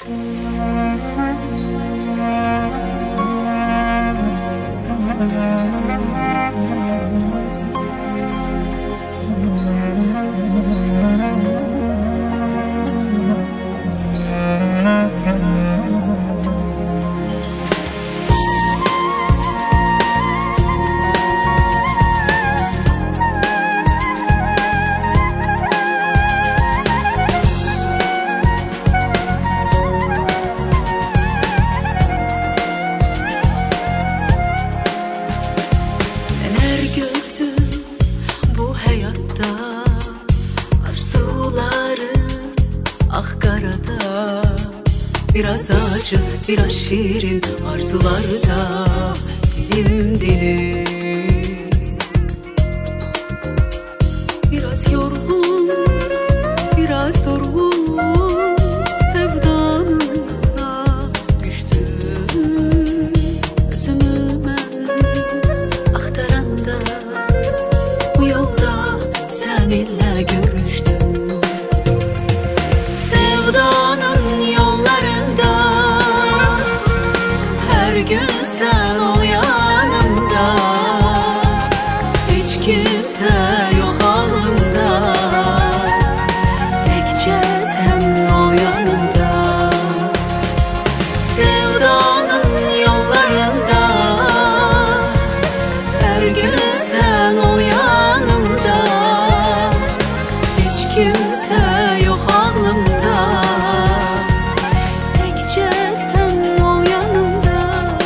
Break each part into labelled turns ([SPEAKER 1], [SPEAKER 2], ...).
[SPEAKER 1] Biraz acı, biraz şirin arzularda dilim dilim. Biraz yorgun, biraz durgun sevdanına düştüm. Özümü ben aktaranda bu yolda seninle görüştüm. Sevdanın yollarında her gün sen o yanımda, hiç kimse yok halımda, tekçe sen o yanımda. Sevdanın yollarında her gün sen o yanımda, hiç kimse yok halımda, tekçe sen o yanımda.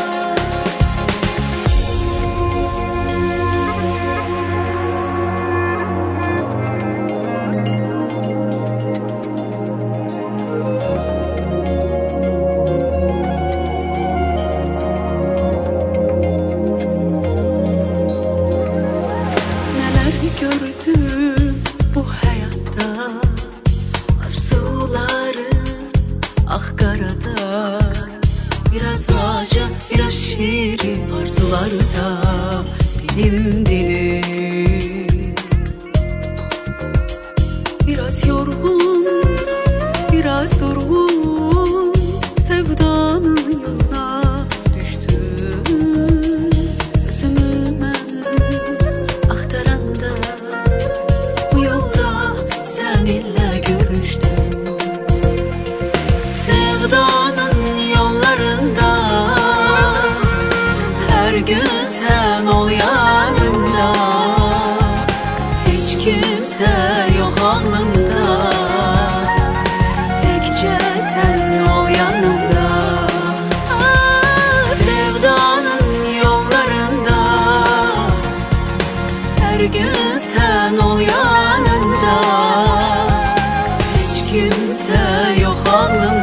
[SPEAKER 1] Neler gördüm bu hayatta, arzuların ah karada. Biraz acı, biraz şirin arzularda dilim dilim. Biraz yorgun, biraz durgun sevdanın yoluna düştüm. Özümü ben aktaranda bu yolda seninle görüştüm. Sevdanın yollarında her gün sen ol yanımda, hiç kimse yok aklımda, tekçe sen ol yanımda. Sevdanın yollarında her gün sen ol yanımda, hiç kimse yok aklımda,